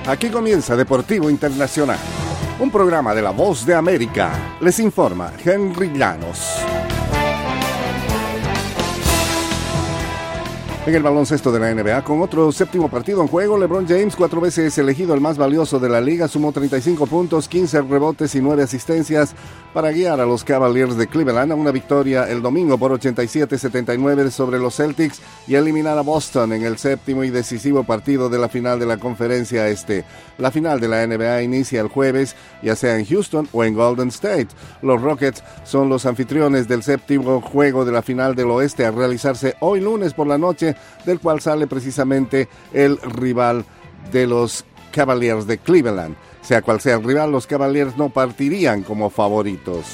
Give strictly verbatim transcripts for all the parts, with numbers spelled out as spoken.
Aquí comienza Deportivo Internacional, un programa de La Voz de América. Les informa Henry Llanos. En el baloncesto de la N B A, con otro séptimo partido en juego, LeBron James, cuatro veces elegido el más valioso de la liga, sumó treinta y cinco puntos, quince rebotes y nueve asistencias para guiar a los Cavaliers de Cleveland a una victoria el domingo por ochenta y siete a setenta y nueve sobre los Celtics y eliminar a Boston en el séptimo y decisivo partido de la final de la Conferencia Este. La final de la N B A inicia el jueves, ya sea en Houston o en Golden State. Los Rockets son los anfitriones del séptimo juego de la final del Oeste a realizarse hoy lunes por la noche, del cual sale precisamente el rival de los Cavaliers de Cleveland. Sea cual sea el rival, los Cavaliers no partirían como favoritos.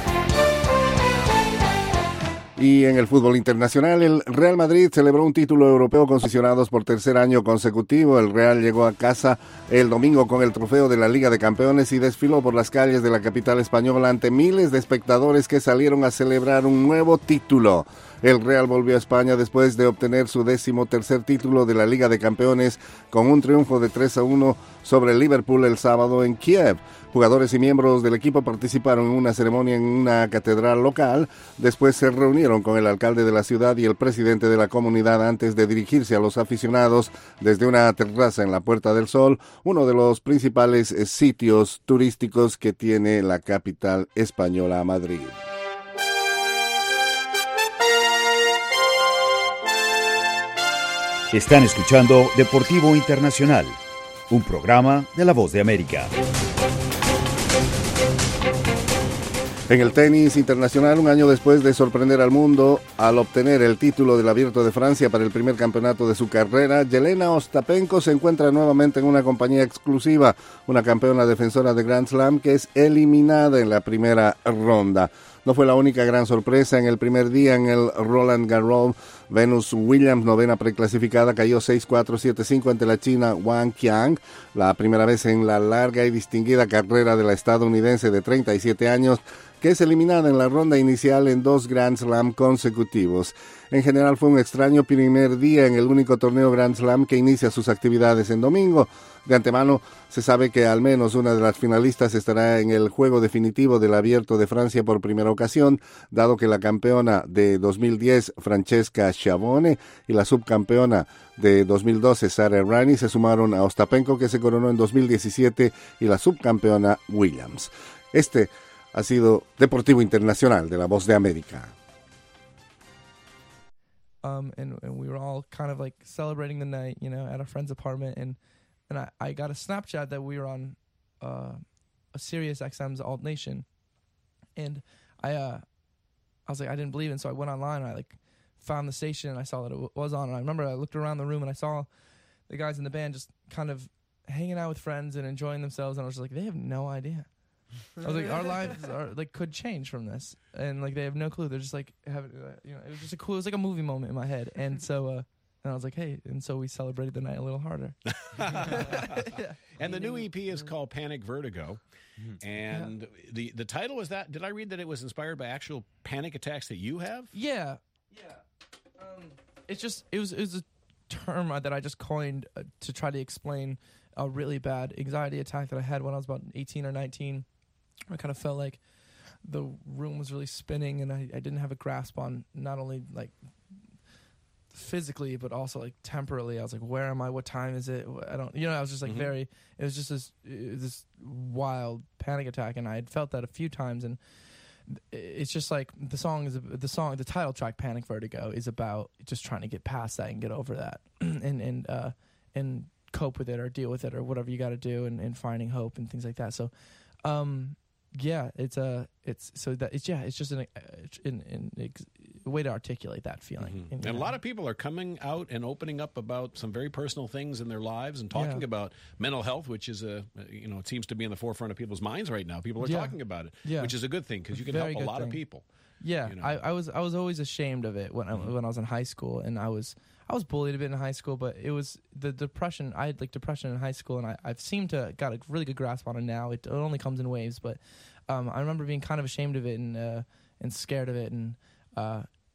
Y en el fútbol internacional, el Real Madrid celebró un título europeo con sus aficionados por tercer año consecutivo. El Real llegó a casa el domingo con el trofeo de la Liga de Campeones y desfiló por las calles de la capital española ante miles de espectadores que salieron a celebrar un nuevo título. El Real volvió a España después de obtener su décimo tercer título de la Liga de Campeones con un triunfo de tres a uno sobre el Liverpool el sábado en Kiev. Jugadores y miembros del equipo participaron en una ceremonia en una catedral local. Después se reunieron con el alcalde de la ciudad y el presidente de la comunidad antes de dirigirse a los aficionados desde una terraza en la Puerta del Sol, uno de los principales sitios turísticos que tiene la capital española, Madrid. Están escuchando Deportivo Internacional, un programa de La Voz de América. En el tenis internacional, un año después de sorprender al mundo al obtener el título del Abierto de Francia para el primer campeonato de su carrera, Jelena Ostapenko se encuentra nuevamente en una compañía exclusiva, una campeona defensora de Grand Slam que es eliminada en la primera ronda. No fue la única gran sorpresa. En el primer día en el Roland Garros, Venus Williams, novena preclasificada, cayó seis cuatro siete cinco ante la china Wang Qiang, la primera vez en la larga y distinguida carrera de la estadounidense de treinta y siete años, que es eliminada en la ronda inicial en dos Grand Slam consecutivos. En general fue un extraño primer día en el único torneo Grand Slam que inicia sus actividades en domingo. De antemano se sabe que al menos una de las finalistas estará en el juego definitivo del Abierto de Francia por primera ocasión, dado que la campeona de dos mil diez, Francesca Schiavone, y la subcampeona de dos mil doce, Sara Errani, se sumaron a Ostapenko, que se coronó en dos mil diecisiete, y la subcampeona Williams. Este ha sido Deportivo Internacional de La Voz de América. Um, and, and we were all kind of like celebrating the night, you know, at a friend's apartment, and and I, I got a Snapchat that we were on uh, a Sirius X M's Alt Nation, and I uh, I was like, I didn't believe it, so I went online and I like found the station and I saw that it w- was on, and I remember I looked around the room and I saw the guys in the band just kind of hanging out with friends and enjoying themselves, and I was just like, they have no idea. I was like, our lives are like could change from this, and like they have no clue. They're just like having, uh, you know, it was just a cool, it was like a movie moment in my head, and so, uh, and I was like, hey, and so we celebrated the night a little harder. Yeah. And the new E P is called Panic Vertigo, and yeah. the the title was that. Did I read that it was inspired by actual panic attacks that you have? Yeah, yeah. Um, it's just it was it was a term that I just coined uh, to try to explain a really bad anxiety attack that I had when I was about eighteen or nineteen. I kind of felt like the room was really spinning, and I, I didn't have a grasp on not only like physically but also like temporally. I was like, where am I? What time is it? I don't, you know. I was just like mm-hmm. very. It was just this this wild panic attack, and I had felt that a few times. And it's just like the song is the song, the title track, "Panic Vertigo," is about just trying to get past that and get over that, and and uh, and cope with it or deal with it or whatever you got to do, and, and finding hope and things like that. So. Um, Yeah, it's a it's so that it's yeah, it's just an an, an, a way to articulate that feeling. Mm-hmm. And, and a lot of people are coming out and opening up about some very personal things in their lives and talking yeah. about mental health, which is a you know it seems to be in the forefront of people's minds right now. People are yeah. talking about it, yeah. which is a good thing because you can Very help a lot thing. of people. Yeah, you know? I, I was I was always ashamed of it when I, mm-hmm. when I was in high school, and I was I was bullied a bit in high school, but it was the depression. I had like depression in high school, and I I've seemed to got a really good grasp on it now. It, it only comes in waves, but um, I remember being kind of ashamed of it and uh, and scared of it, and uh,